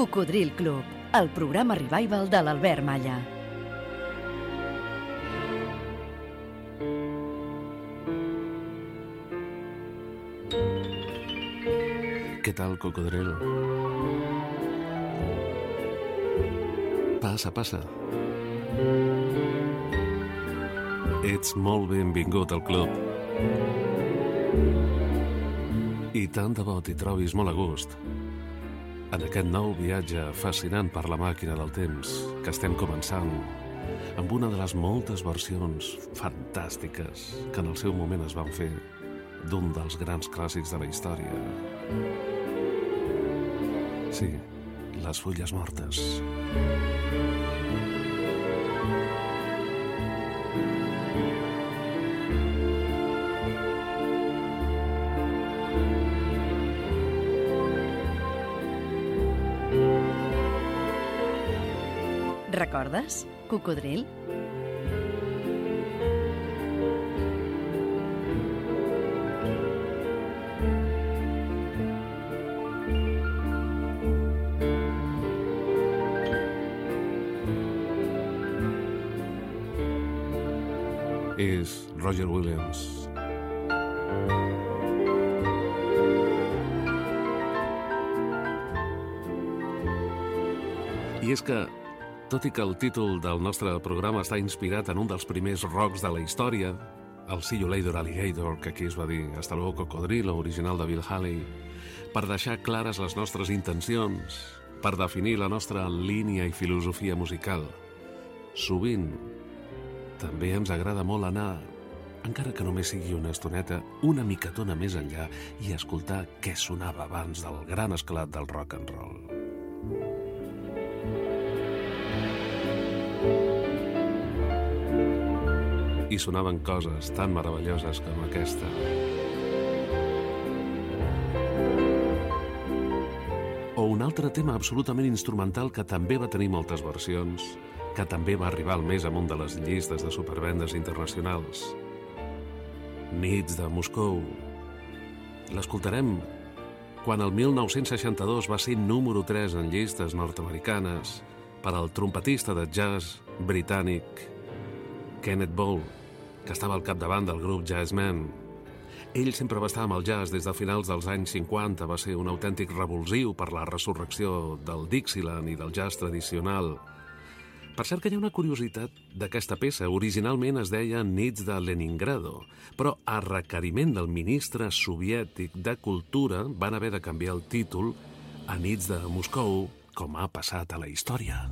Cocodril Club, el programa revival de l'Albert Malla. Què tal, cocodril? Passa, passa. Ets molt benvingut al club. I tant de bo t'hi trobis molt a gust en aquest nou viatge fascinant per la màquina del temps que estem començant amb una de les moltes versions fantàstiques que en el seu moment es van fer d'un dels grans clàssics de la història. Sí, les fulles mortes. Recordes, cocodril? És Roger Williams. I és que, tot i que el títol del nostre programa està inspirat en un dels primers rocks de la història, el See You Later Alligator, que aquí es va dir Hasta luego Cocodrilo, original de Bill Haley, per deixar clares les nostres intencions, per definir la nostra línia i filosofia musical, sovint també ens agrada molt anar, encara que només sigui una estoneta, una micatona més enllà i escoltar què sonava abans del gran esclat del rock and roll. I sonaven coses tan meravelloses com aquesta. O un altre tema absolutament instrumental que també va tenir moltes versions, que també va arribar al més amunt de les llistes de supervendes internacionals. Nits de Moscou. L'escoltarem quan el 1962 va ser número 3 en llistes nord-americanes per al trompetista de jazz britànic Kenneth Ball, que estava al capdavant del grup Jazzmen. Ell sempre va estar amb el jazz des de finals dels anys 50, va ser un autèntic revulsiu per la resurrecció del Dixieland i del jazz tradicional. Per cert que hi ha una curiositat d'aquesta peça. Originalment es deia Nits de Leningrado, però a requeriment del ministre soviètic de Cultura van haver de canviar el títol a Nits de Moscou, com ha passat a la història.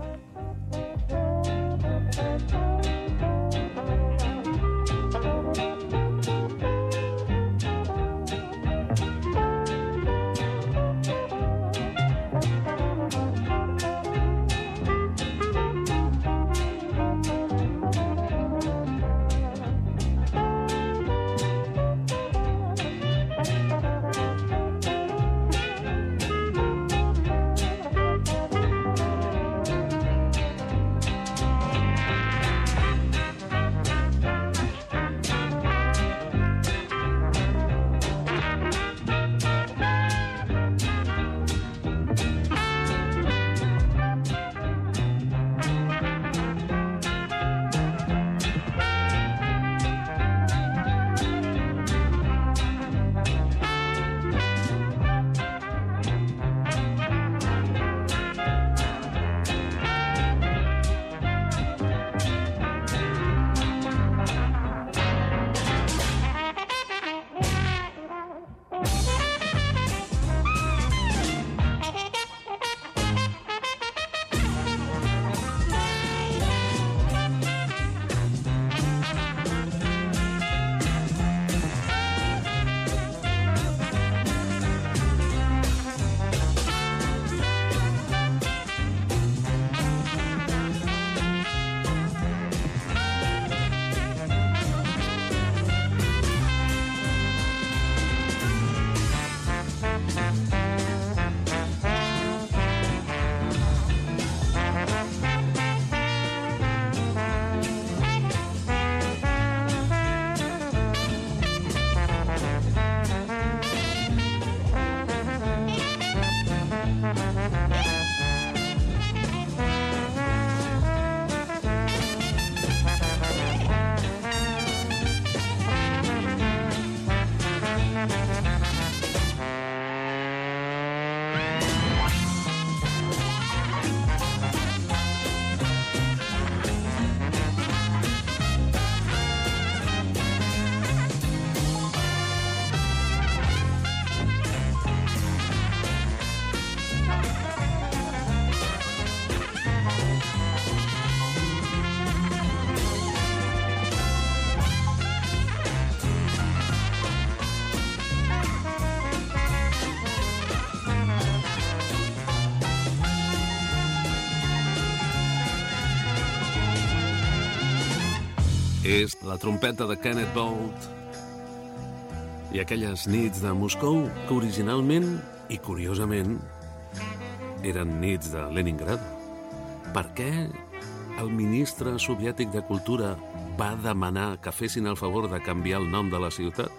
és la trompeta de Kenneth Bolt i aquelles nits de Moscou que originalment i curiosament eren nits de Leningrad. Per què el ministre soviètic de Cultura va demanar que fessin el favor de canviar el nom de la ciutat?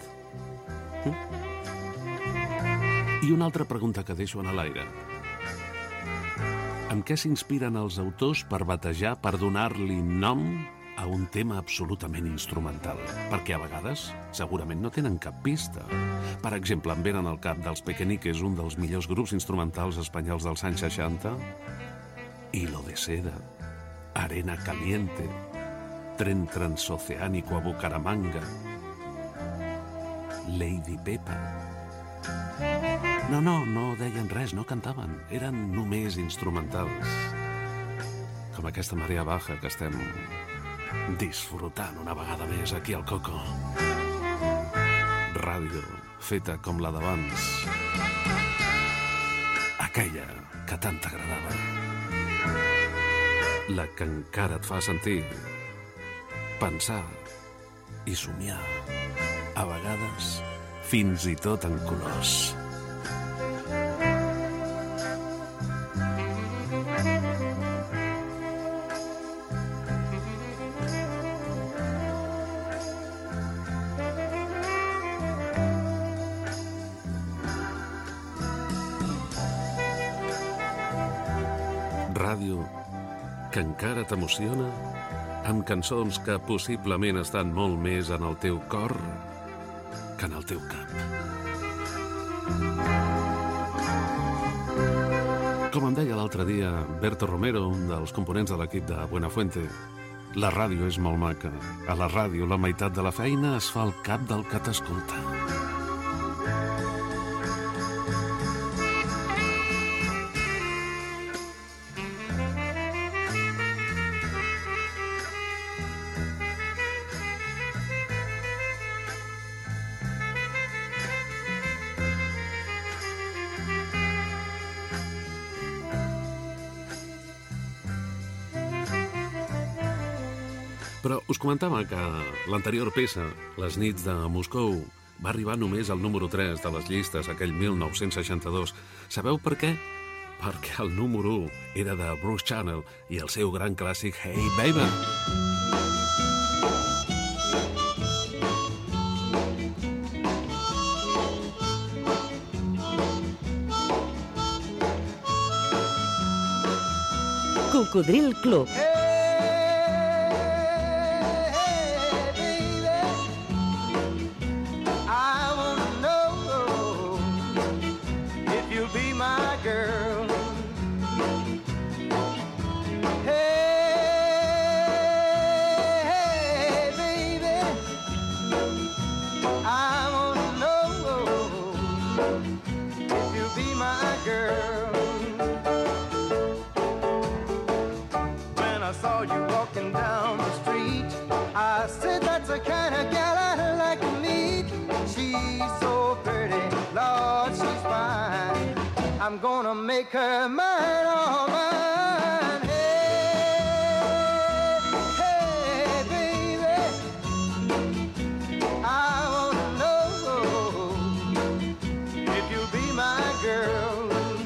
I una altra pregunta que deixo en l'aire. En què s'inspiren els autors per batejar, per donar-li nom a un tema absolutament instrumental? Perquè a vegades segurament no tenen cap pista. Per exemple, em venen al cap dels Pequeñiques, un dels millors grups instrumentals espanyols dels anys 60, Hilo de Seda, Arena Caliente, Tren Transoceánico a Bucaramanga, Lady Pepa. No deien res, no cantaven, eren només instrumentals. Com aquesta Marea Baja que estem disfrutant una vegada més aquí al Coco. Ràdio feta com la d'abans. Aquella que tant t'agradava. La que encara et fa sentir, pensar i somiar. A vegades, fins i tot en colors. Ràdio que encara t'emociona amb cançons que possiblement estan molt més en el teu cor que en el teu cap. Com em deia l'altre dia Berto Romero, un dels components de l'equip de Buenafuente, la ràdio és molt maca. A la ràdio la meitat de la feina es fa al cap del que t'escolta. Però us comentava que l'anterior peça, Les nits de Moscou, va arribar només al número 3 de les llistes aquell 1962. Sabeu per què? Perquè el número 1 era de Bruce Channel i el seu gran clàssic Hey Baby. Cocodril Club. I'm gonna make her mine, all mine. Hey, hey, baby, I wanna know if you'll be my girl.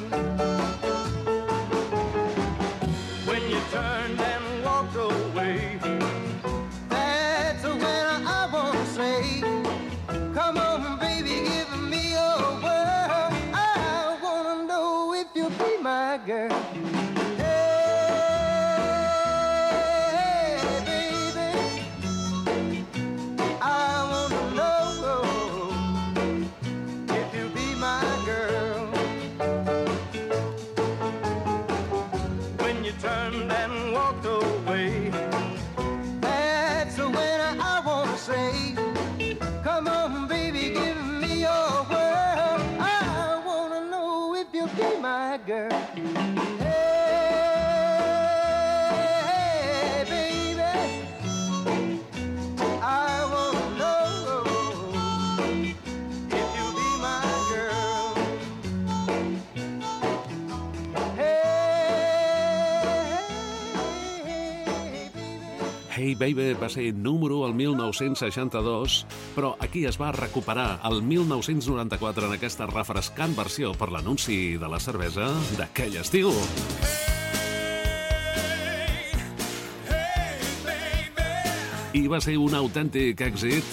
When you turned and walked away, that's when I wanna say, come on, baby, give me your word. Girl. Hey Baby va ser número el 1962, però aquí es va recuperar el 1994 en aquesta refrescant versió per l'anunci de la cervesa d'aquell estiu. I va ser un autèntic èxit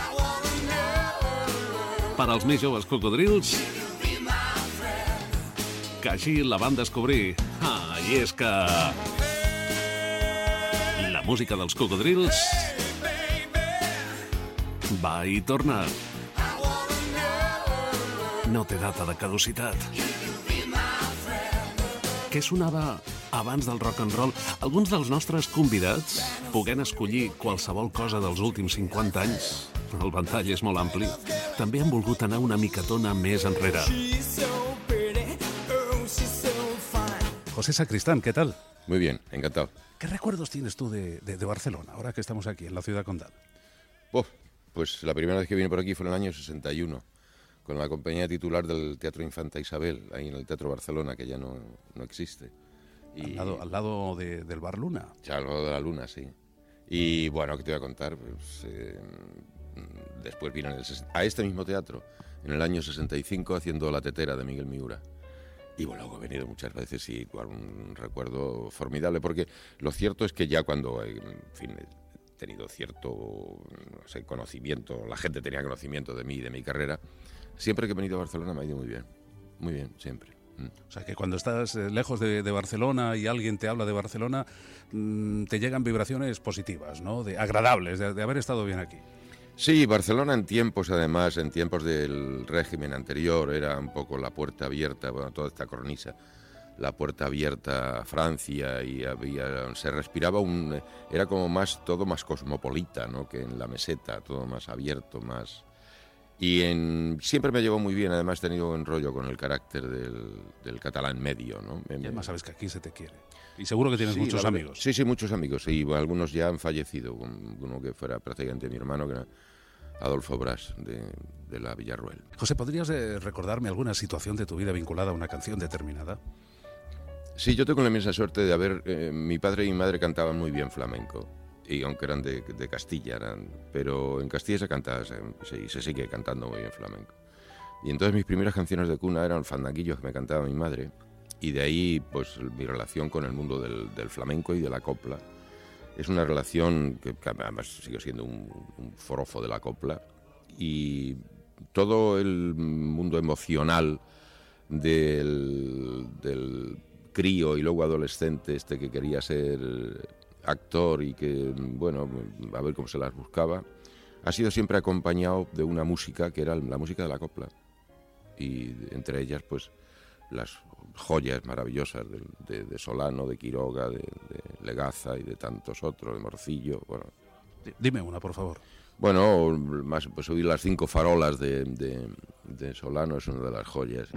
per als més joves cocodrils, que així la van descobrir. I és que la música dels cocodrils va i torna. No té data de caducitat. Què sonava abans del rock and roll? Alguns dels nostres convidats, podent escollir qualsevol cosa dels últims 50 anys, el ventall és molt ampli, també han volgut anar una micatona més enrere. José Sacristán, ¿qué tal? Muy bien, encantado. ¿Qué recuerdos tienes tú de Barcelona, ahora que estamos aquí, en la ciudad condal? Pues la primera vez que vine por aquí fue en el año 61, con la compañía titular del Teatro Infanta Isabel, ahí en el Teatro Barcelona, que ya no existe. Y al lado del Bar Luna. Ya, al lado de la Luna, sí. Y bueno, ¿qué te voy a contar? Pues, después vine a este mismo teatro, en el año 65, haciendo La Tetera de Miguel Miura. Y bueno, luego he venido muchas veces y un recuerdo formidable, porque lo cierto es que ya cuando, en fin, he tenido cierto conocimiento, la gente tenía conocimiento de mí y de mi carrera, siempre que he venido a Barcelona me ha ido muy bien, siempre. O sea, que cuando estás lejos de Barcelona y alguien te habla de Barcelona, te llegan vibraciones positivas, ¿no? Agradables, de haber estado bien aquí. Sí, Barcelona en tiempos del régimen anterior era un poco la puerta abierta, bueno, toda esta cornisa, la puerta abierta a Francia, y se respiraba era como todo más cosmopolita, ¿no? Que en la meseta, todo más abierto, más... Y siempre me llevó muy bien, además he tenido un rollo con el carácter del catalán medio, ¿no? Y además sabes que aquí se te quiere. Y seguro que tienes muchos amigos. Sí, muchos amigos. Y algunos ya han fallecido. Uno que fuera prácticamente mi hermano, que era Adolfo Brás, de la Villarruel. José, ¿podrías recordarme alguna situación de tu vida vinculada a una canción determinada? Sí, yo tengo la inmensa suerte de haber... mi padre y mi madre cantaban muy bien flamenco. Y aunque eran de Castilla, pero en Castilla se cantaba, se sigue cantando muy bien flamenco. Y entonces mis primeras canciones de cuna eran fandanguillos que me cantaba mi madre, y de ahí pues mi relación con el mundo del flamenco y de la copla. Es una relación que además sigo siendo un forofo de la copla, y todo el mundo emocional del crío y luego adolescente que quería ser actor y que, bueno, a ver cómo se las buscaba, ha sido siempre acompañado de una música que era la música de la copla, y entre ellas pues las joyas maravillosas de Solano, de Quiroga, de Legaza y de tantos otros, de Morcillo. Bueno, dime una, por favor. Bueno, más pues oír las 5 farolas de Solano es una de las joyas.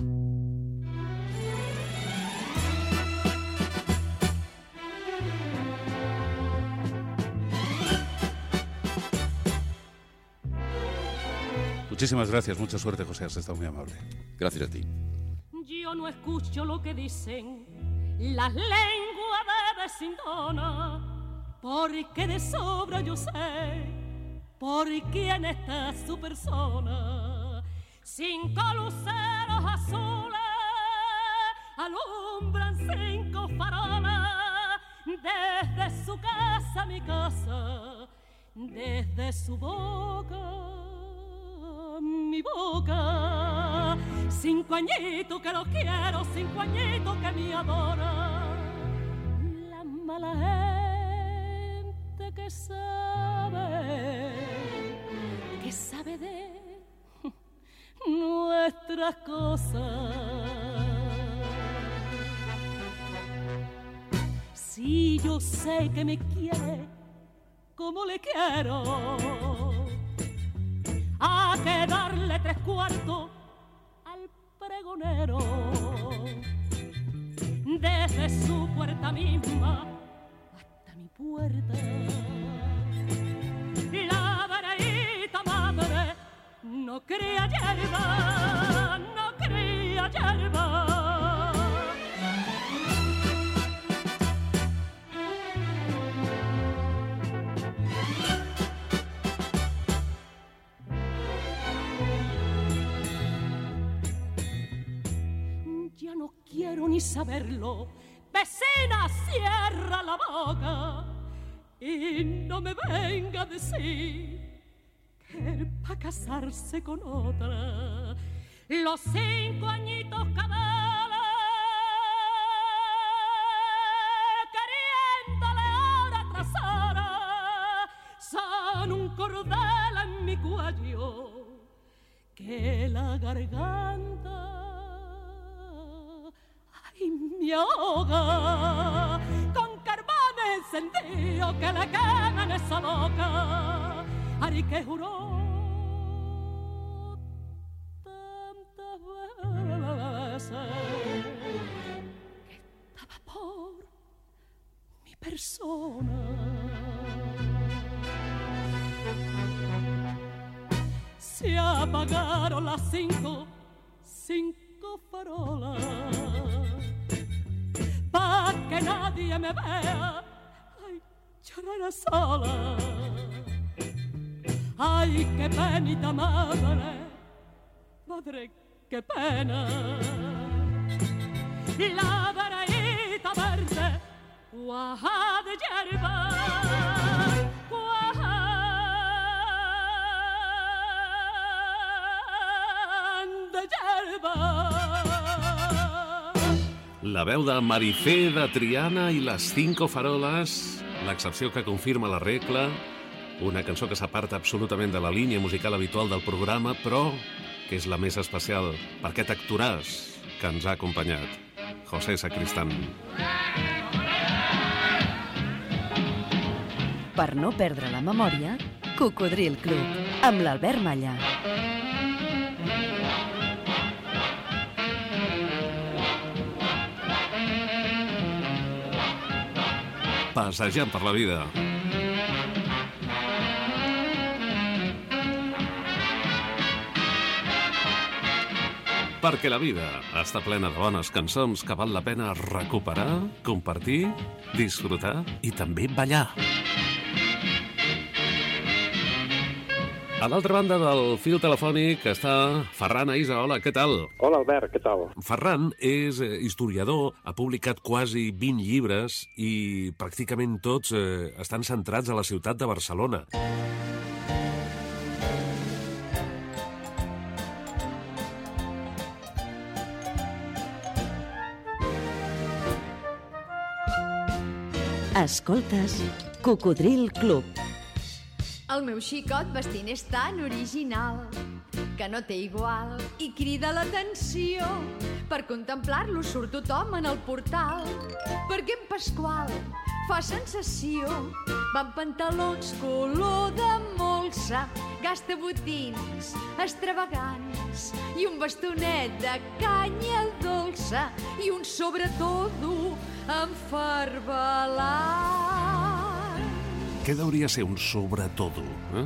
Muchísimas gracias, mucha suerte, José, has estado muy amable. Gracias a ti. Yo no escucho lo que dicen las lenguas de vecindona, porque de sobra yo sé por quién está su persona. 5 luceros azules alumbran 5 farolas, desde su casa a mi casa, desde su boca mi boca. 5 añitos que lo quiero, 5 añitos que me adora. La mala gente que sabe de nuestras cosas. Si yo sé que me quiere como le quiero, a que darle 3/4 al pregonero, desde su puerta misma hasta mi puerta. La vereita madre no cría hierba, no cría hierba. ni saberlo. Vecina, cierra la boca y no me venga a decir que pa' casarse con otra los 5 añitos cada vez, queriéndole hora tras hora, son un cordel en mi cuello que la garganta ay me ahoga, con carbón encendido que le quema en esa boca, ay que juró tantas veces que estaba por mi persona. Se apagaron las 5 farolas, pa' que nadie me vea, ay, llorar sola. Ay, qué penita madre, madre, qué pena. La veredita verde, cuaja de hierba, La veu de Marifé de Triana i les 5 faroles, l'excepció que confirma la regla, una cançó que s'aparta absolutament de la línia musical habitual del programa, però que és la més especial per aquest actoràs que ens ha acompanyat, José Sacristán. Per no perdre la memòria, Cocodril Club, amb l'Albert Malla. Passejant per la vida. Perquè la vida està plena de bones cançons que val la pena recuperar, compartir, disfrutar i també ballar. A l'altra banda del fil telefònic està Ferran Aïsa. Hola, què tal? Hola, Albert, què tal? Ferran és historiador, ha publicat quasi 20 llibres i pràcticament tots estan centrats a la ciutat de Barcelona. Escoltes Cocodril Club. El meu xicot vestint és tan original que no té igual i crida l'atenció. Per contemplar-lo surt tothom en el portal, perquè en Pasqual fa sensació. Va amb pantalons color de molsa, gasta botins extravagants i un bastonet de canya dolça i un sobretot enfarbalat. Què hauria de ser un sobretodo?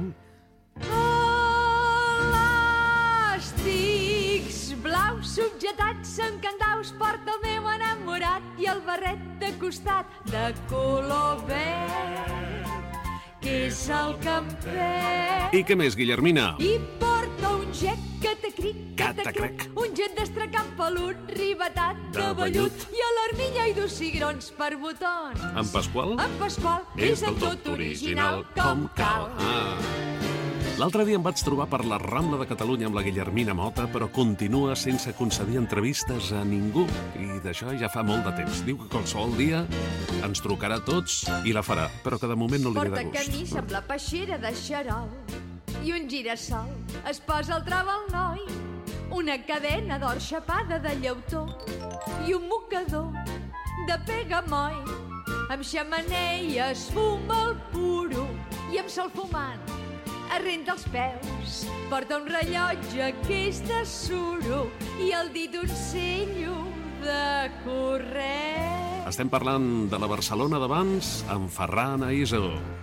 Elàstics blaus subjetats en candaus porta el meu enamorat i el barret de costat de color verd, que és el camper. I què més, Guillermina? I porta un gec catacric, Catacric. un get d'estracan pelut ribetat de vellut i a l'armilla i dos cigrons per botons. En Pasqual? En Pasqual és del tot original com cal. L'altre dia em vaig trobar per la Rambla de Catalunya amb la Guillermina Mota, però continua sense concedir entrevistes a ningú. I d'això ja fa molt de temps. Diu que qualsevol dia ens trucarà a tots i la farà, però que de moment no li ve de Porta gust. camisa amb la peixera de xarol i un girassol es posa al trava al noi, una cadena d'or xapada de llautó i un mocador de pegamoll. Amb xamanella es fuma el puro i amb sol fumant es renta els peus. Porta un rellotge que és de suro i al dit un sello de correu. Estem parlant de la Barcelona d'abans amb Ferran Aïsa.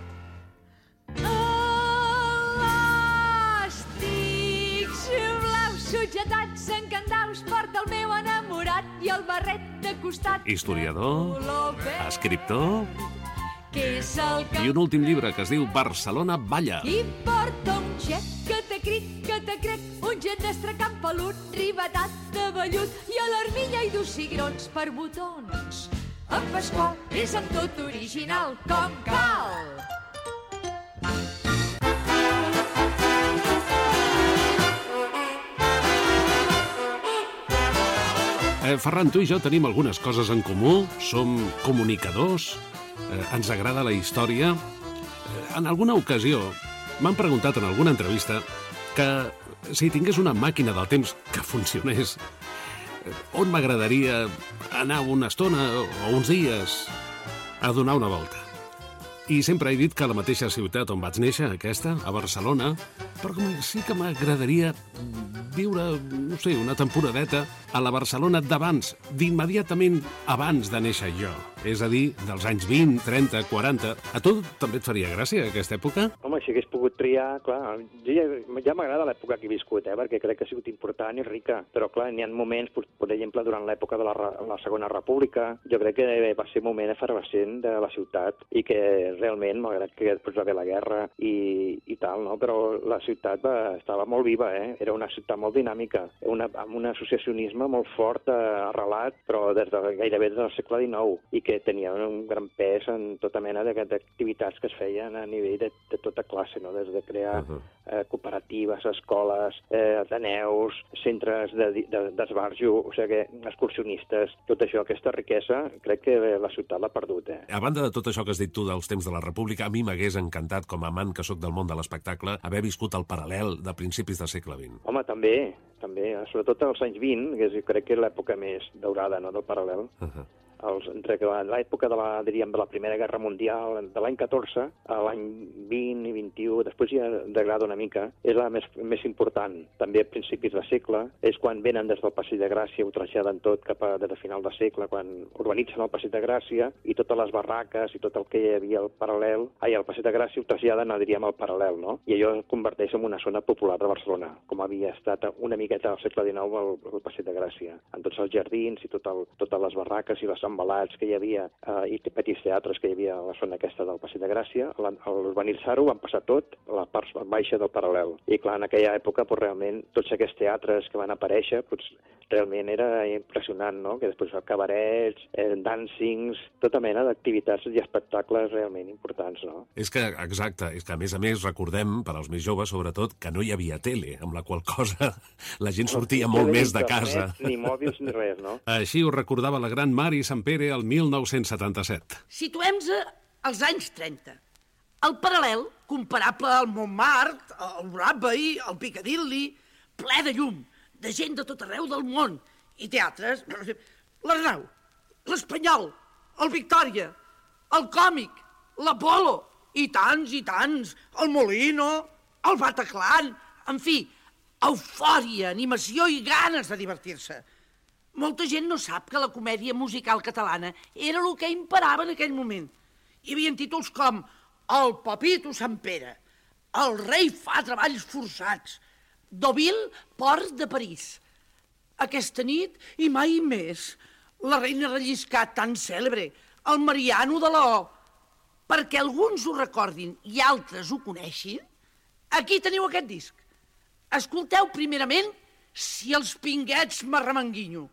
Elàstics blaus subjetats en candaus porta el meu enamorat i el barret de costat. Historiador, color verd, escriptor que és el i un últim llibre que es diu Barcelona Balla. I porta un xec catacric, un get d'estracan pelut ribetat de vellut i a l'armilla hi du cigrons per botons. En Pasqual és amb tot original com cal. Ferran, tu i jo tenim algunes coses en comú, som comunicadors, ens agrada la història. En alguna ocasió m'han preguntat en alguna entrevista que si tingués una màquina del temps que funcionés, on m'agradaria anar una estona o uns dies a donar una volta. I sempre he dit que a la mateixa ciutat on vaig néixer, aquesta, a Barcelona, però sí que m'agradaria viure, no sé, una temporadeta a la Barcelona d'abans, d'immediatament abans de néixer jo. És a dir, dels anys 20, 30, 40. A tu també et faria gràcia aquesta època? Home, si hagués pogut triar, clar, ja m'agrada l'època que he viscut, perquè crec que ha sigut important i rica, però clar, n'hi ha moments, per exemple, durant l'època de la Segona República, jo crec que va ser un moment efervescent de la ciutat i que realment, malgrat que després va haver la guerra i tal, no? Però la ciutat estava molt viva, era una ciutat molt dinàmica, amb un associacionisme molt fort arrelat, però gairebé des del segle XIX, i que tenia un gran pes en tota mena d'activitats que es feien a nivell de tota classe, no? Des de crear cooperatives, escoles, ateneus, centres d'esbarjo, o sigui, excursionistes, tot això, aquesta riquesa, crec que la ciutat l'ha perdut. A banda de tot això que has dit tu dels temps de la República, a mi m'hagués encantat, com a amant que sóc del món de l'espectacle, haver viscut el Paral·lel de principis del segle XX. Home, també, sobretot als anys 20, que crec que és l'època més daurada, no?, del Paral·lel. Entre l'època de la Primera Guerra Mundial, de l'any 14 a l'any 20 i 21, després ja degrada una mica, és la més important. També a principis de segle, és quan venen des del Passeig de Gràcia, ho traslladen tot cap a des de final de segle, quan urbanitzen el Passeig de Gràcia i totes les barraques i tot el que hi havia al Paral·lel, al Passeig de Gràcia ho traslladen, diríem, al Paral·lel, no? I allò es converteix en una zona popular de Barcelona, com havia estat una miqueta al segle XIX el Passeig de Gràcia, amb tots els jardins i totes les barraques i les embalats que hi havia i petits teatres que hi havia a la zona aquesta del Passeig de Gràcia. A l'urbanitzar-ho van passar tot a la part baixa del Paral·lel. I clar, en aquella època, realment, tots aquests teatres que van aparèixer, realment era impressionant, no? Que després cabarets, dancings, tota mena d'activitats i espectacles realment importants, no? És que, exacte, és que a més recordem, per als més joves sobretot, que no hi havia tele, amb la qual cosa la gent sortia molt més de casa. Ni mòbils ni res, no? Així ho recordava la gran Mari Sampere el 1977. Situem-se als anys 30. El Paral·lel, comparable al Montmartre, al Broadway, al Piccadilly, ple de llum, de gent de tot arreu del món, i teatres, l'Arnau, l'Espanyol, el Victòria, el Còmic, l'Apolo, i tants, el Molino, el Bataclan, en fi, eufòria, animació i ganes de divertir-se. Molta gent no sap que la comèdia musical catalana era el que imperava en aquell moment. Hi havia títols com El Papito Sant Pere, El rei fa treballs forçats, Deauville, Port de París. Aquesta nit i mai més, La reina relliscat tan cèlebre, El Mariano de la O. Perquè alguns ho recordin i altres ho coneixin, aquí teniu aquest disc. Escolteu primerament Si els pinguets m'arremanguinyo.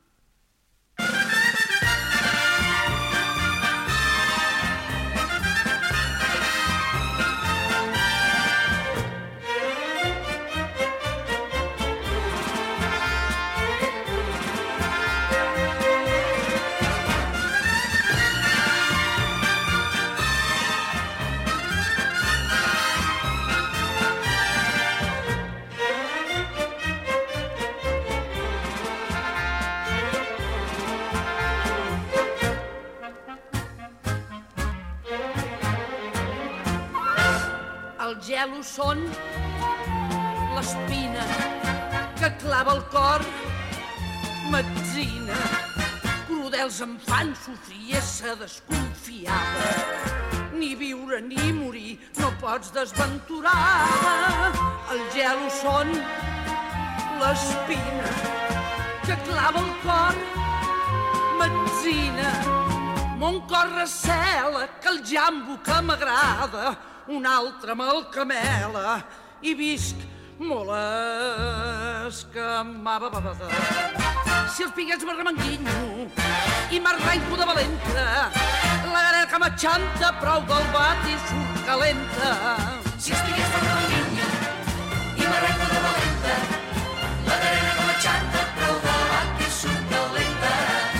Els gelos són l'espina que clava el cor, metzina. Crudels em fan sofrir essa desconfiada. Ni viure ni morir no pots desventurar. Els gelos són l'espina que clava el cor, metzina. Mon cor recela que el jambo que m'agrada un altre me'l camela i visc molesca m'ababada. Si els piguets m'arremanguinyo i m'arrenco de valenta, la garera que m'aixanta prou del bat i surt calenta. Si els piguets m'arremanguinyo i m'arrenco de valenta, la garera que m'aixanta prou del bat i surt calenta.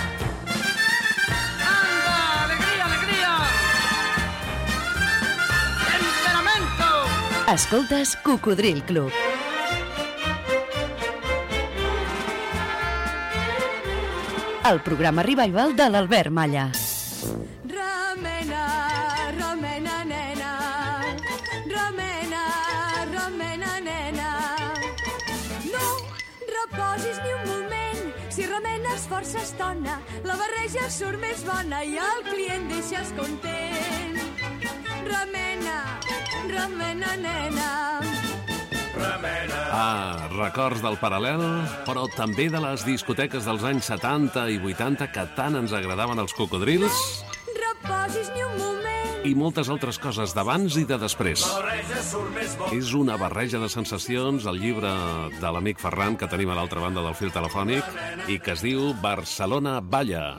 Anda, alegria, alegria! Temperamento! Escoltes Cocodril Club. El programa revival de l'Albert Malla. Remena, remena, nena. Remena, remena, nena. No reposis ni un moment. Si remenes força estona, la barreja surt més bona i el client deixes content. Remena, remena, nena. Records del paral·lel, però també de les discoteques dels anys 70 i 80 que tant ens agradaven els cocodrils. Reposis ni un moment. I moltes altres coses d'abans i de després. És una barreja de sensacions, el llibre de l'amic Ferran, que tenim a l'altra banda del fil telefònic, i que es diu Barcelona Balla.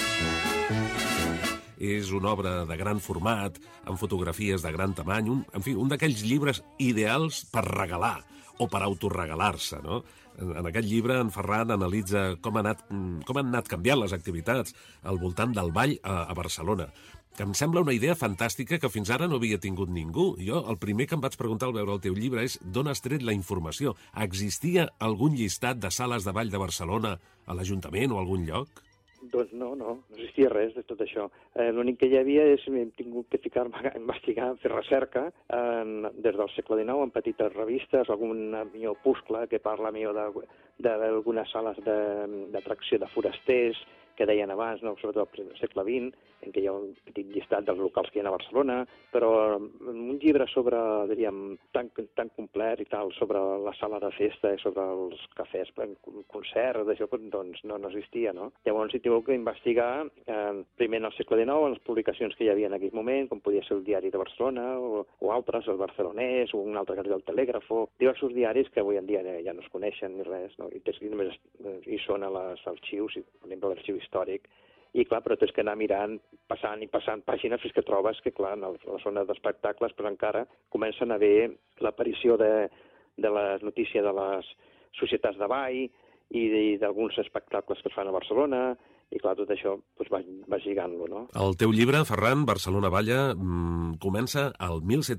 És una obra de gran format, amb fotografies de gran tamany, un d'aquells llibres ideals per regalar o per autorregalar-se, no? En aquest llibre, en Ferran analitza com han anat canviant les activitats al voltant del ball a Barcelona, que em sembla una idea fantàstica que fins ara no havia tingut ningú. Jo, el primer que em vaig preguntar al veure el teu llibre és d'on has tret la informació. Existia algun llistat de sales de ball de Barcelona a l'Ajuntament o a algun lloc? Doncs no existia res de tot això. L'únic que hi havia és que hem tingut que ficar-me a investigar, fer recerca, des del segle XIX, en petites revistes, algun opuscle que parla d'algunes sales d'atracció de forasters, que deien abans, no? Sobretot al segle XX, en què hi ha un petit llistat dels locals que hi ha a Barcelona, però un llibre sobre, diríem, tan complet i tal, sobre la sala de festa i sobre els cafès, concerts, d'això, doncs no existia, no? Llavors hi tinc que investigar, primer en el segle XIX, en les publicacions que hi havia en aquell moment, com podia ser el Diari de Barcelona, o altres, el Barcelonès, o un altre que era el Telègrafo, diversos diaris que avui en dia ja no es coneixen ni res, no? I només hi són als arxius, per exemple, l'arxiu històric, i clar, però tens que anar mirant, passant pàgines fins que trobes que, clar, en la zona d'espectacles, però encara comencen a haver l'aparició de la notícia de les societats de ball i d'alguns espectacles que es fan a Barcelona, i clar, tot això vas lligant-lo, no? El teu llibre, Ferran, Barcelona Balla, comença al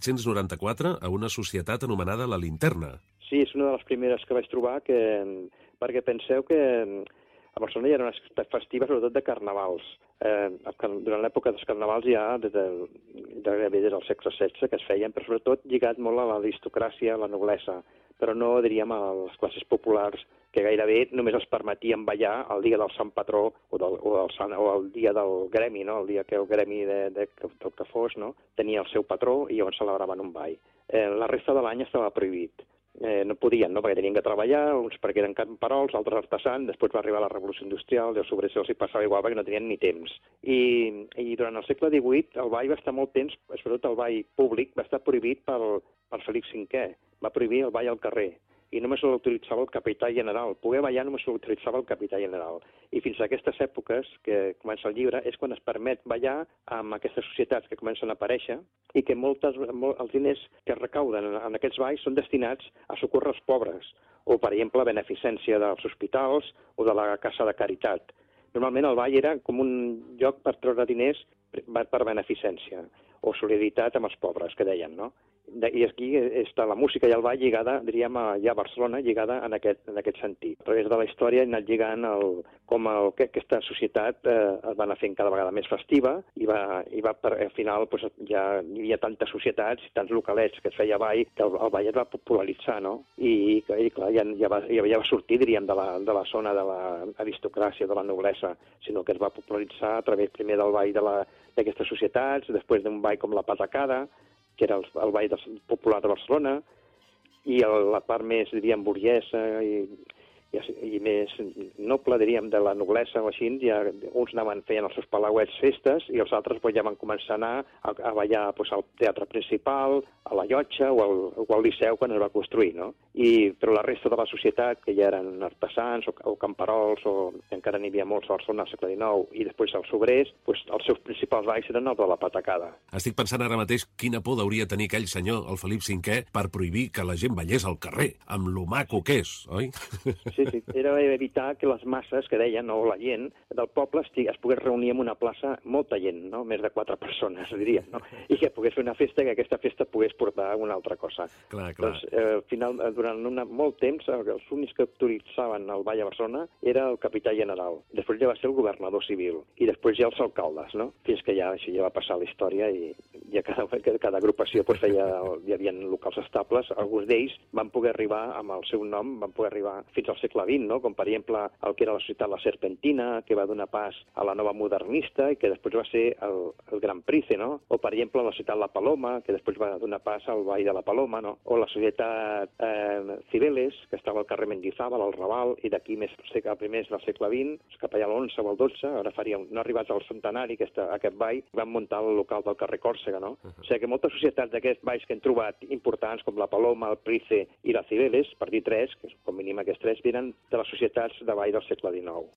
1794 a una societat anomenada La Linterna. Sí, és una de les primeres que vaig trobar, perquè penseu que a Barcelona hi ha una festiva, sobretot de carnavals. Durant l'època dels carnavals ja, des del segle XVI, que es feien, però sobretot lligat molt a l'aristocràcia, a la noblesa, però no, diríem, a les classes populars, que gairebé només els permetien ballar el dia del Sant Patró o el dia del gremi, no? El dia que el gremi del que fos, no? Tenia el seu patró i llavors celebraven un ball. La resta de l'any estava prohibit. No podien, no? Perquè tenien que treballar, uns perquè eren camperols, altres artesans, després va arribar la Revolució Industrial i els obrers els hi passava igual perquè no tenien ni temps. I durant el segle XVIII el ball va estar molt temps, sobretot el ball públic, va estar prohibit per Felip V. Va prohibir el ball al carrer i només l'autoritzava el capità general. Poder ballar només l'autoritzava el capità general. I fins a aquestes èpoques, que comença el llibre, és quan es permet ballar amb aquestes societats que comencen a aparèixer i que els diners que es recauden en aquests balls són destinats a socórrer els pobres o, per exemple, a beneficència dels hospitals o de la Casa de Caritat. Normalment el ball era com un lloc per treure diners per beneficència o solidaritat amb els pobres, que deien, no? I aquí està la música i el ball lligada, diríem, ja a Barcelona, lligada en aquest sentit. A través de la història he anat lligant com aquesta societat es va anar fent cada vegada més festiva i al final ja hi havia tantes societats i tants localets que es feia ball que el ball es va popularitzar, no? I clar, ja va sortir, diríem, de la zona de l'aristocràcia, de la noblesa, sinó que es va popularitzar a través primer del ball d'aquestes societats, després d'un ball com la patacada, que era el ball popular de Barcelona, i la part més, diríem, burguesa i més noble, diríem, de la noblesa o així, ja uns feien els seus palauets festes i els altres ja van començar a anar a ballar al teatre principal, a la llotja o al Liceu quan es va construir, no? Però la resta de la societat, que ja eren artesans o camperols, o encara n'hi havia molts a Barcelona al segle XIX, i després els obrers, els seus principals balls eren els de la patacada. Estic pensant ara mateix quina por hauria tenir aquell senyor, el Felip V, per prohibir que la gent ballés al carrer, amb lo maco que és, oi? Sí, era evitar que les masses que deien, o la gent del poble, es pogués reunir en una plaça molta gent, no? Més de 4 persones, diria, no? I que pogués fer una festa, que aquesta festa pogués portar una altra cosa. Clar. Doncs, al final, durant molt temps, els únics que autoritzaven el ball a Barcelona era el capità general. Després ja va ser el governador civil, i després ja els alcaldes, no? Fins que ja va passar la història i ja cada agrupació hi havia locals estables. Alguns d'ells van poder arribar, amb el seu nom, van poder arribar fins al segle XX, no? Com per exemple el que era la societat La Serpentina, que va donar pas a la nova modernista i que després va ser el Gran Price, no? O per exemple la societat La Paloma, que després va donar pas al Ball de la Paloma, no? O la societat Cibeles, que estava al carrer Mendizábal, al Raval, i d'aquí a primers del segle XX, cap allà a l'11 o al 12, ara no arribats al centenari, aquest ball, van muntar el local del carrer Còrsega, no? O sigui que moltes societats d'aquests balls que hem trobat importants, com la Paloma, el Price i la Cibeles, per dir 3, que com mínim aquests 3, venen de les societats de ball del segle XIX.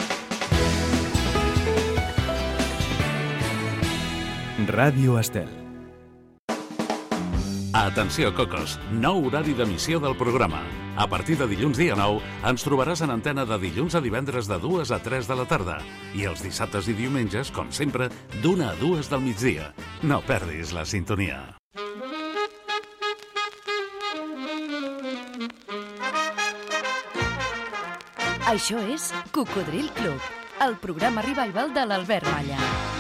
Ràdio Estel. Atenció, cocos, nou horari d'emissió del programa. A partir de dilluns dia 9 ens trobaràs en antena de dilluns a divendres de 2 a 3 de la tarda i els dissabtes i diumenges, com sempre, d'1 a 2 del migdia. No perdis la sintonia. Això és Cocodril Club, el programa revival de l'Albert Malla.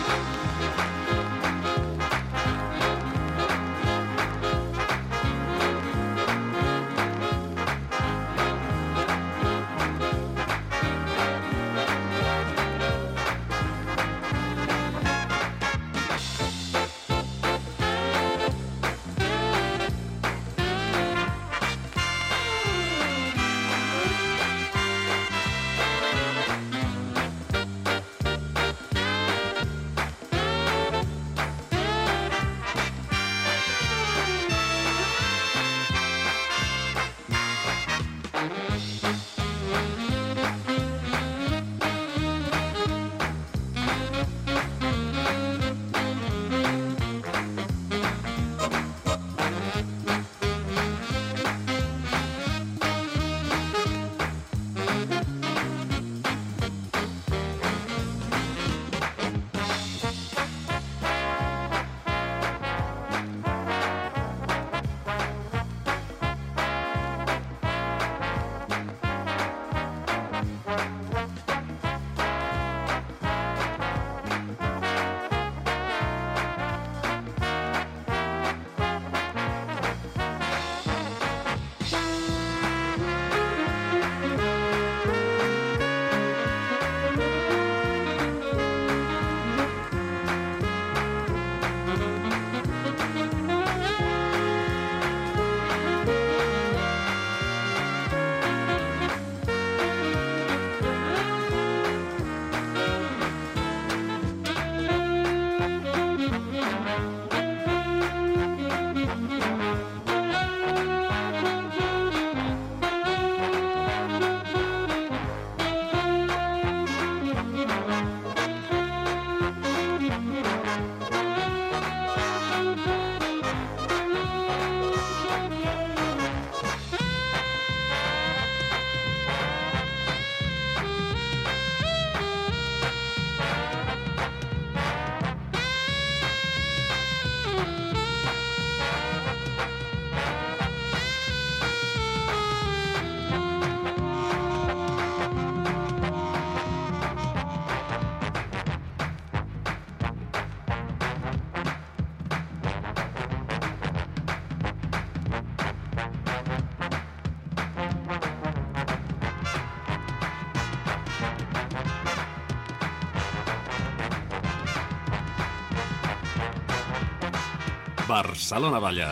Barcelona Balla.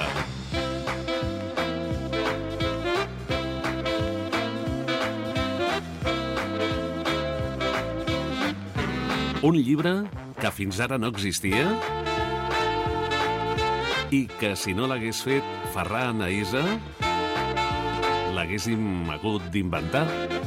Un llibre que fins ara no existia i que si no l'hagués fet Ferran Aïsa l'haguéssim hagut d'inventar.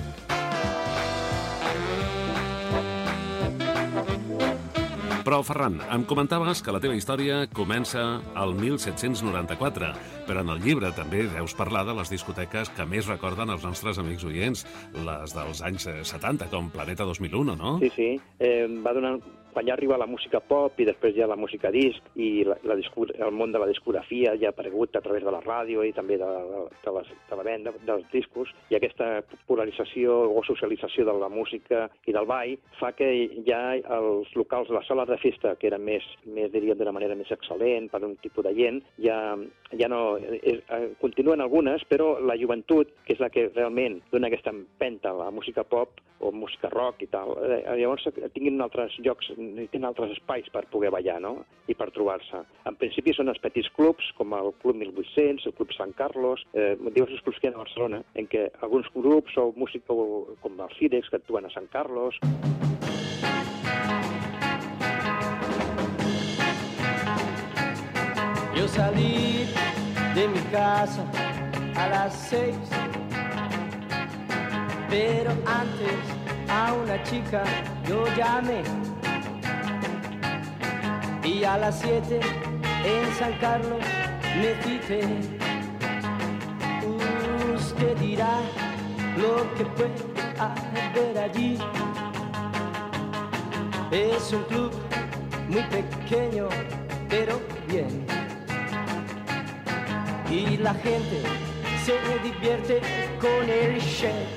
Però, Ferran, em comentaves que la teva història comença al 1794, però en el llibre també deus parlar de les discoteques que més recorden els nostres amics oients, les dels anys 70, com Planeta 2001, no? Sí. Va donar... Quan ja arriba la música pop i després ja la música disc i el món de la discografia ja ha aparegut a través de la ràdio i també de la venda dels discos, i aquesta popularització o socialització de la música i del ball fa que ja els locals, les sales de festa, que eren més diríem d'una manera més excel·lent per un tipus de gent, ja no... Continuen algunes, però la joventut, que és la que realment dona aquesta empenta a la música pop o música rock i tal, llavors tinguin altres llocs, tenen altres espais per poder ballar, no? I per trobar-se. En principi són els petits clubs, com el Club 1800, el Club Sant Carlos, diversos clubs que hi ha a Barcelona, en què alguns grups o música com els Cirex, que actuen a Sant Carlos. Yo salí de mi casa a las 6, pero antes a una chica yo llamé. Y a las 7 en San Carlos me cité. Usted dirá lo que puede haber allí. Es un club muy pequeño, pero bien. Y la gente se divierte con el chef.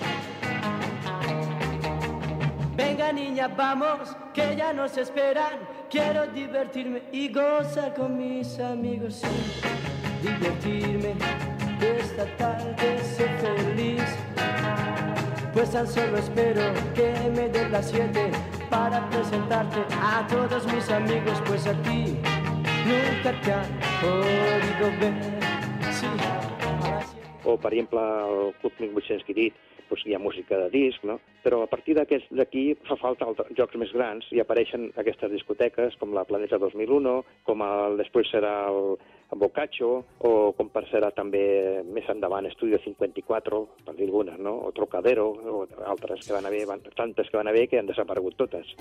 Venga niña, vamos, que ya nos esperan. Quiero divertirme y gozar con mis amigos, sí. Divertirme, esta tarde ser feliz. Pues tan solo espero que me den las 7 para presentarte a todos mis amigos. Pues a ti nunca te han podido ver, sí. O, per exemple, el Club 1800 que he dit, doncs hi ha música de disc, no? Però a partir d'aquí fa falta jocs més grans i apareixen aquestes discoteques com la Planeta 2001, com després serà el Boccaccio, o com serà també més endavant Estudio 54, per dir algunes, no? O Trocadero, o altres que van haver, tantes que van haver que han desaparegut totes.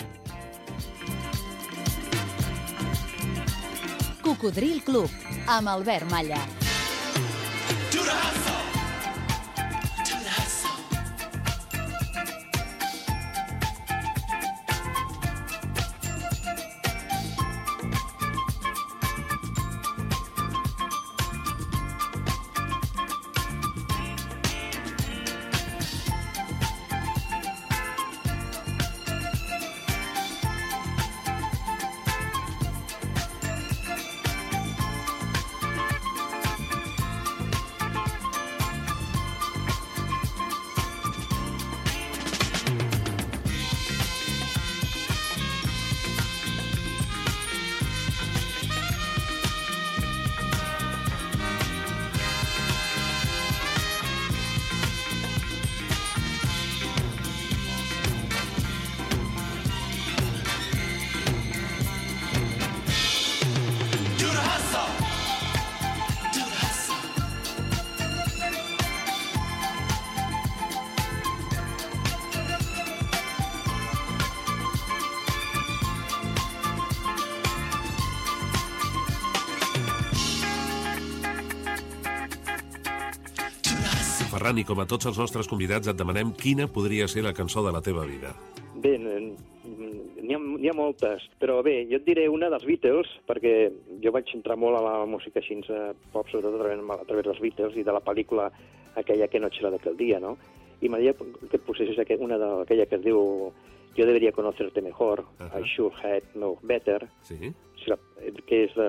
Cocodril Club, amb Albert Malla. Ferran, i com a tots els nostres convidats et demanem quina podria ser la cançó de la teva vida. Bé, n'hi ha moltes, però bé, jo et diré una dels Beatles, perquè jo vaig entrar molt a la música així pop, sobretot a través dels Beatles i de la pel·lícula aquella Que noche era d'aquell dia, no? I m'agradaria que et posessis una d'aquella que es diu Yo debería conocerte mejor, I should have known better, sí? Que és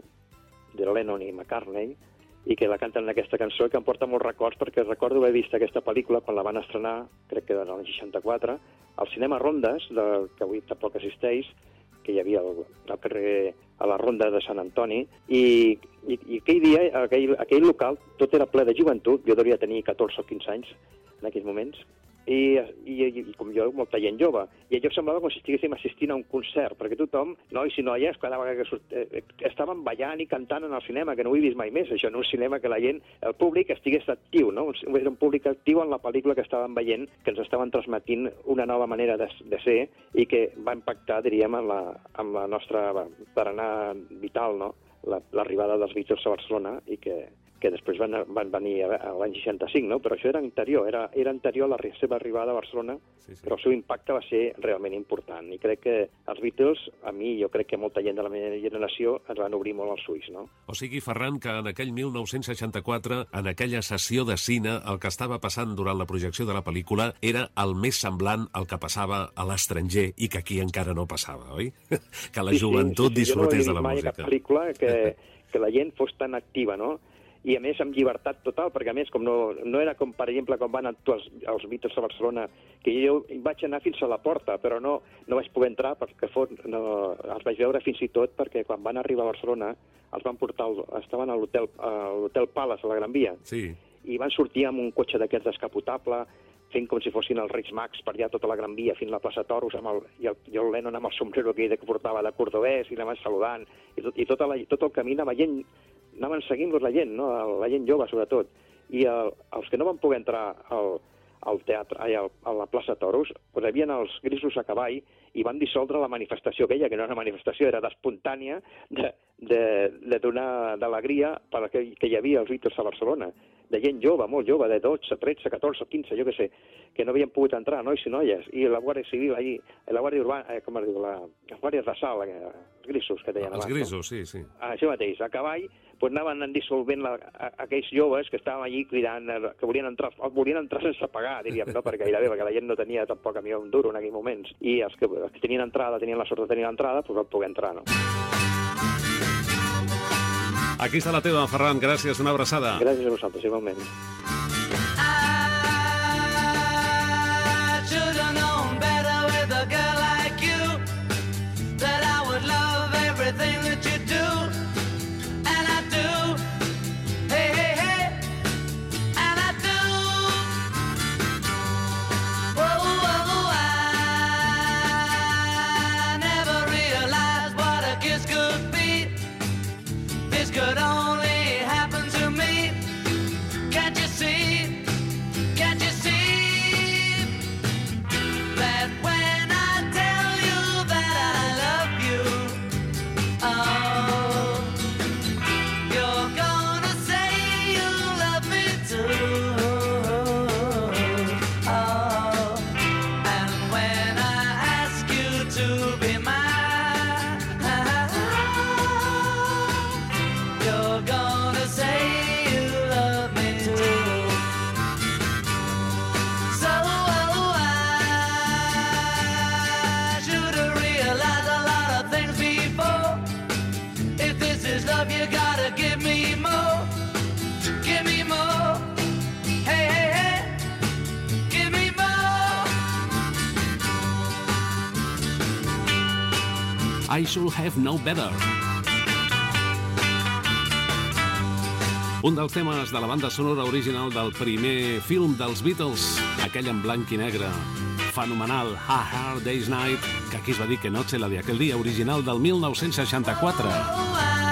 de Lennon i McCartney, i que la canten en aquesta cançó, que em porta molts records, perquè recordo haver vist aquesta pel·lícula quan la van estrenar, crec que era l'any 64, al cinema Rondes, que avui tampoc existeix, que hi havia al carrer, a la Ronda de Sant Antoni, i aquell dia, aquell local, tot era ple de joventut, jo devia tenir 14 o 15 anys en aquells moments, i com jo, molta gent jove. I allò semblava com si estiguéssim assistint a un concert, perquè tothom, nois i noies, cada vegada que estaven ballant i cantant en el cinema, que no ho he vist mai més, això, en un cinema que la gent, el públic estigués actiu, no? Era un públic actiu en la pel·lícula que estaven veient, que ens estaven transmetint una nova manera de ser i que va impactar, diríem, amb la nostra tarannà vital, no? L'arribada dels Beatles a Barcelona i que després van venir l'any 65, no? Però això era anterior, era anterior a la seva arribada a Barcelona, però el seu impacte va ser realment important. I crec que els Beatles, a mi, jo crec que molta gent de la meva generació ens van obrir molt els ulls, no? O sigui, Ferran, que en aquell 1964, en aquella sessió de cine, el que estava passant durant la projecció de la pel·lícula era el més semblant al que passava a l'estranger i que aquí encara no passava, oi? Que la joventut disfrutés de la música. Jo no he vist mai cap pel·lícula que la gent fos tan activa, no? I a més amb llibertat total, perquè a més com no era com, per exemple, quan van actuar els Beatles a Barcelona, que jo vaig anar fins a la porta, però no vaig poder entrar perquè els vaig veure fins i tot perquè quan van arribar a Barcelona els van portar, estaven a l'Hotel Palace, a la Gran Via, i van sortir amb un cotxe d'aquests descapotable, fent com si fossin els Reis Mags per allà tota la Gran Via, fins a la plaça Toros, i el Lennon amb el sombrero que portava de cordobès, i l'anaven saludant, i tot el camí anaven seguint-los la gent, no? La gent jove, sobretot. I els que no van poder entrar al teatre, a la plaça Toros, doncs hi havia els Grisos a cavall i van dissoldre la manifestació aquella, que no era una manifestació, era d'espontània, de donar d'alegria perquè hi havia els Beatles a Barcelona, de gent jove, molt jove, de 12, 13, 14, 15, jo què sé, que no havien pogut entrar, nois i noies, i la Guàrdia Civil allí, la Guàrdia Urbana, com es diu, les Guàrdies de Sal, els Grisos que deien abans. Els Grisos, sí. Això mateix, a cavall, doncs anaven dissolvent aquells joves que estaven allí cridant, que volien entrar sense pagar, diríem, no? Perquè gairebé, perquè la gent no tenia tampoc a mi un duro en aquells moments, i els que tenien entrada, tenien la sort de tenir l'entrada, doncs van poder entrar, no? Aquí està la teva, Ferran, gràcies, una abraçada. Gràcies a vosaltres, igualment. I Should Have Known Better. Un dels temes de la banda sonora original del primer film dels Beatles, aquell en blanc i negre, fenomenal, A Hard Day's Night, que aquí es va dir que noche, la de aquel día, original del 1964.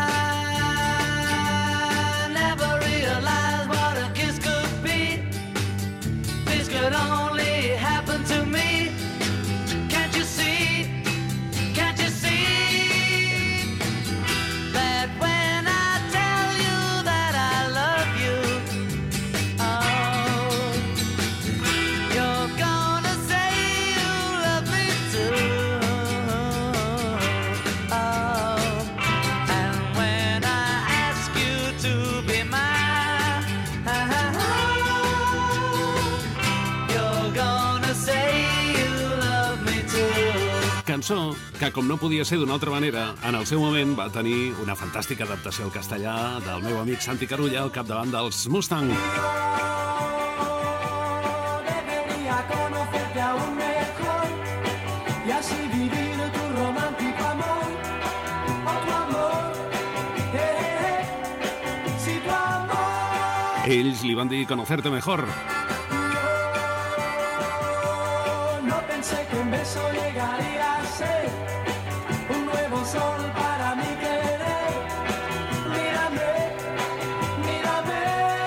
Cançó que, com no podia ser d'una altra manera, en el seu moment va tenir una fantàstica adaptació al castellà del meu amic Santi Carulla al capdavant dels Mustang. Ells li van dir Conocerte Mejor. pensé que un beso llegaría a ser un nuevo sol para mi querer. Mírame, mírame,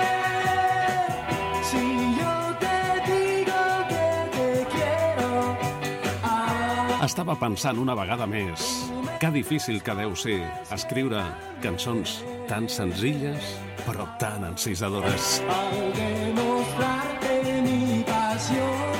si yo te digo que te quiero. Estava pensant una vegada més que difícil que deu ser escriure cançons tan senzilles però tan encisadores. Al demostrarte mi pasión,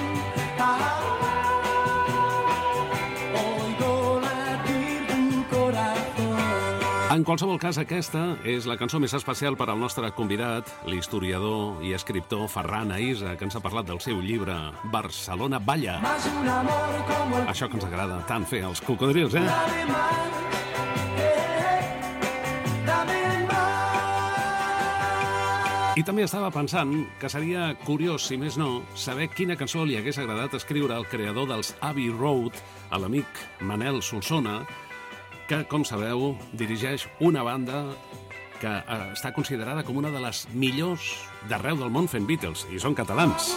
oigo latir tu corazón. En qualsevol cas, aquesta és la cançó més especial per al nostre convidat, l'historiador i escriptor Ferran Aïssa, que ens ha parlat del seu llibre Barcelona Balla. Más un amor como el Això que ens agrada tant fer als cocodrils, eh? dame más, dame más. I també estava pensant que seria curiós, si més no, saber quina cançó li hagués agradat escriure al creador dels Abbey Road, a l'amic Manel Solsona, que, com sabeu, dirigeix una banda que està considerada com una de les millors d'arreu del món fent Beatles, i són catalans.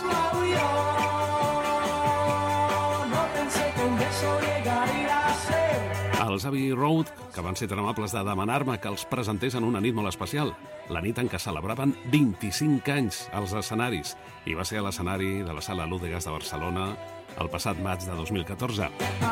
No pensé que un beso llegaría a ser. Els Abbey Road, que van ser tan amables de demanar-me que els presentés en una nit molt especial, la nit en què celebraven 25 anys als escenaris, i va ser a l'escenari de la Sala Lúdegas de Barcelona el passat maig de 2014.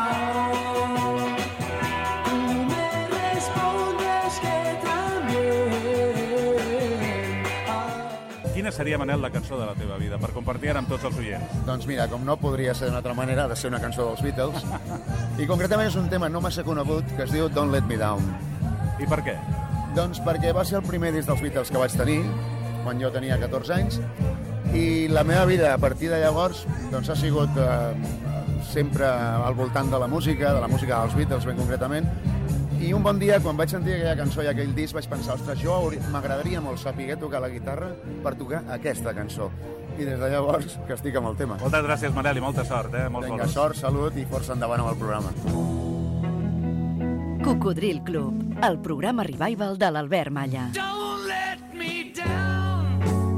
Quina seria, Manel, la cançó de la teva vida, per compartir ara amb tots els oients? Doncs mira, com no podria ser d'una altra manera, ha de ser una cançó dels Beatles. I concretament és un tema no massa conegut que es diu Don't Let Me Down. I per què? Doncs perquè va ser el primer disc dels Beatles que vaig tenir, quan jo tenia 14 anys, i la meva vida a partir de llavors doncs, ha sigut sempre al voltant de la música dels Beatles ben concretament. I un bon dia, quan vaig sentir aquella cançó i aquell disc, vaig pensar, ostres, m'agradaria molt saber tocar la guitarra per tocar aquesta cançó. I des de llavors que estic amb el tema. Moltes gràcies, Manel, i molta sort, molts Vinga, bolos. sort, salut i força endavant amb el programa. Cocodril Club, el programa revival de l'Albert Malla. Don't let me down.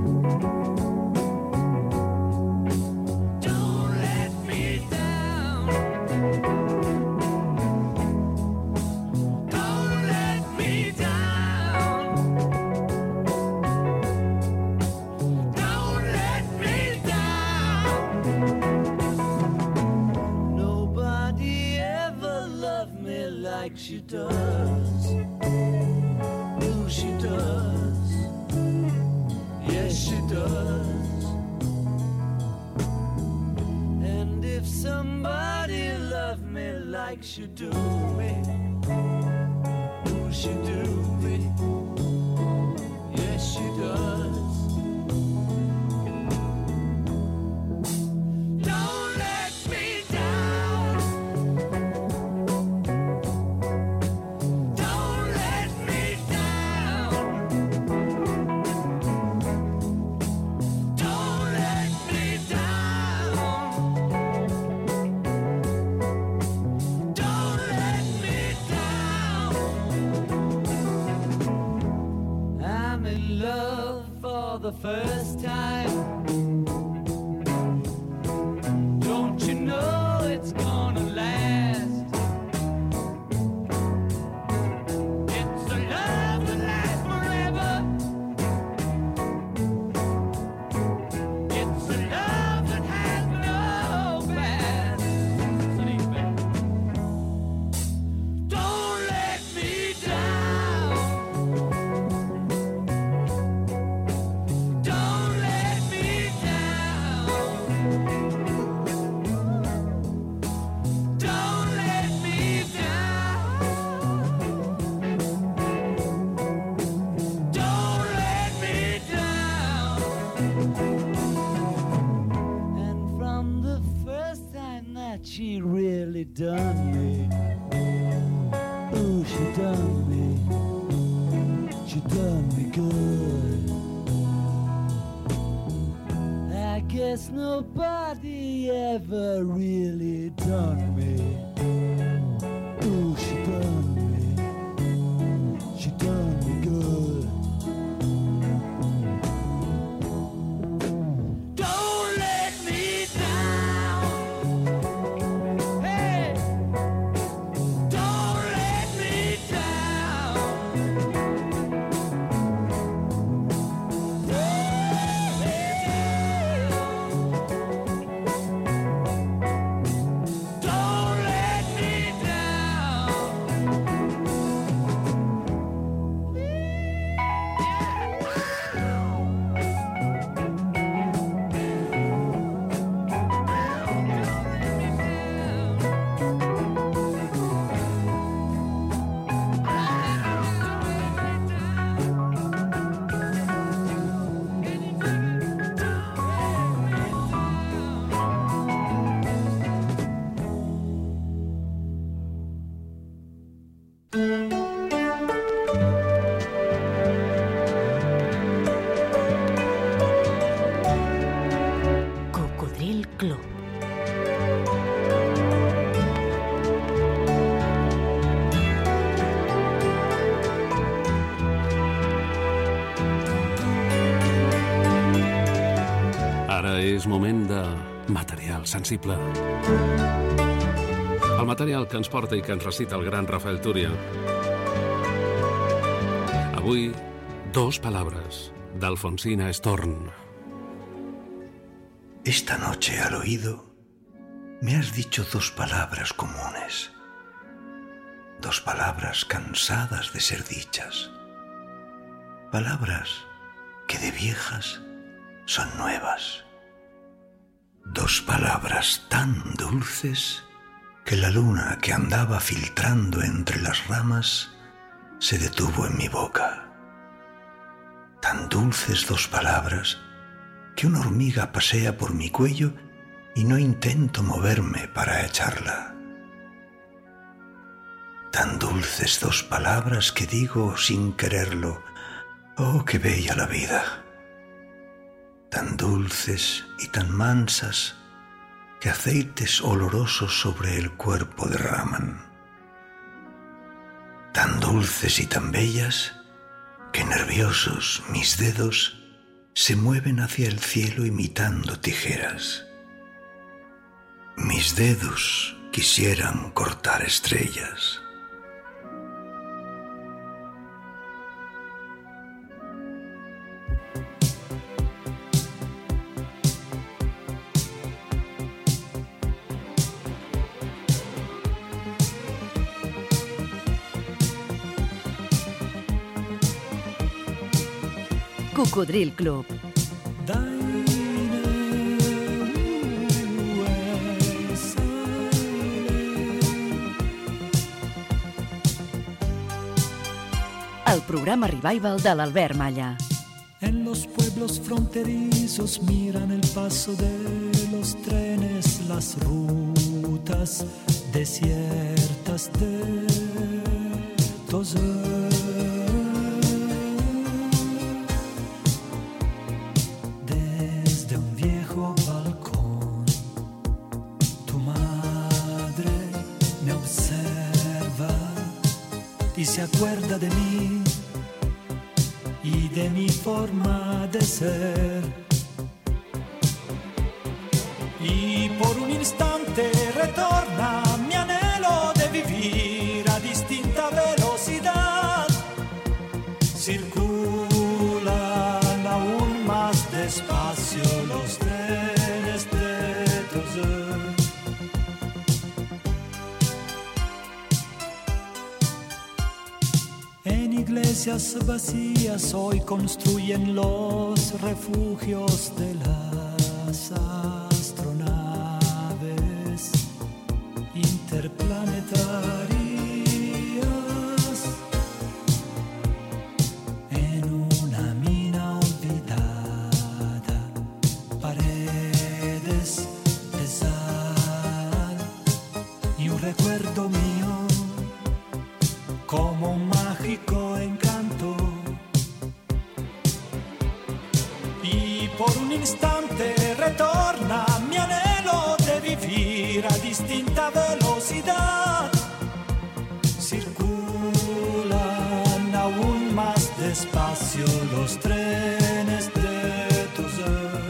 Don't let me down. Don't let me down. Don't let me down. Nobody ever loved me like she does. Oh, she does. Yes, she does. And if somebody loved me like she do me, oh, she do me. Yes, she does. Don't let me down. Don't let me down. Don't let me down. Don't let me down. I'm in love for the first time. Don't you know it's gonna last? It's a love that lasts forever. It's a love that has no past. Sleeping. Don't let me down. Don't let me down. Don't let me down. Don't let me down. And from the first time that she really done me, oh, she done me good. I guess nobody ever really done me. Oh, she done me good. Don't let me down. és moment de material sensible. El material que ens porta i que ens recita el gran Rafael Túria. Avui, 2 palabras d'Alfonsina Storn. Esta noche al oído me has dicho 2 palabras comunes, 2 palabras cansadas de ser dichas, palabras que de viejas son nuevas, 2 palabras tan dulces que la luna que andaba filtrando entre las ramas se detuvo en mi boca. Tan dulces 2 palabras que una hormiga pasea por mi cuello y no intento moverme para echarla. Tan dulces 2 palabras que digo sin quererlo, oh, qué bella la vida. Tan dulces y tan mansas que aceites olorosos sobre el cuerpo derraman. Tan dulces y tan bellas que nerviosos mis dedos se mueven hacia el cielo imitando tijeras. Mis dedos quisieran cortar estrellas. Cocodril Club. El programa Revival de l'Albert Malla. En los pueblos fronterizos miran el paso de los trenes, las rutas desiertas de todos. Desde un viejo balcón, tu madre me observa y se acuerda de mí y de mi forma de ser. Y por un instante retorna mi anhelo de vivir a distinta velocidad. Circulan aún más despacio los trenes de Tozeur. Iglesias vacías hoy construyen los refugios de las astronaves interplanetarias. En una mina olvidada, paredes de sal y un recuerdo mío como un mágico encanto. Y por un instante retorna mi anhelo de vivir a distinta velocidad. Circulan aún más despacio los trenes de Tozeur.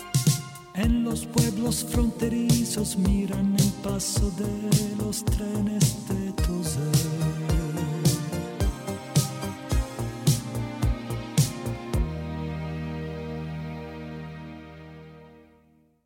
En los pueblos fronterizos miran el paso de los trenes